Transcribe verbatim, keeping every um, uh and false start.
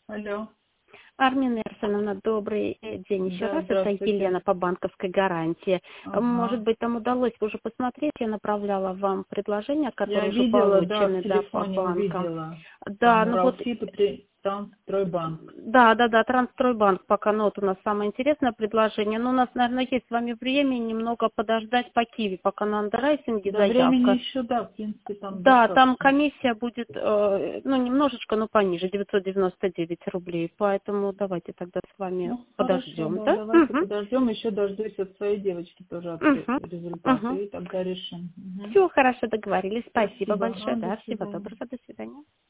Алло. Армина Арсеновна, добрый э, день еще Да, раз. Это здравствуйте. Елена по банковской гарантии. Может Ага. быть, там удалось уже посмотреть. Я направляла вам предложения, Я которые уже видела, да, в получены, да, по телефоне банкам. увидела. Да, Там ну вот, Уралсиб и Три- там Стройбанк. да, да, да, Трансстройбанк пока, ну вот у нас самое интересное предложение. Но у нас, наверное, есть с вами время немного подождать по Киви, пока на андеррайтинге До времени заявка. еще, да, в принципе, там Да, там достаточно. комиссия будет, э, ну, немножечко, но пониже, девятьсот девяносто девять рублей. Поэтому давайте тогда с вами Ну, хорошо, подождем, да, да? давайте Угу. подождем. Еще дождусь от своей девочки тоже от ре- Угу. результаты, Угу. и тогда решим. Мгм. Все хорошо договорились. Спасибо Спасибо. большое, А, до да. Всего свидания. доброго. До свидания.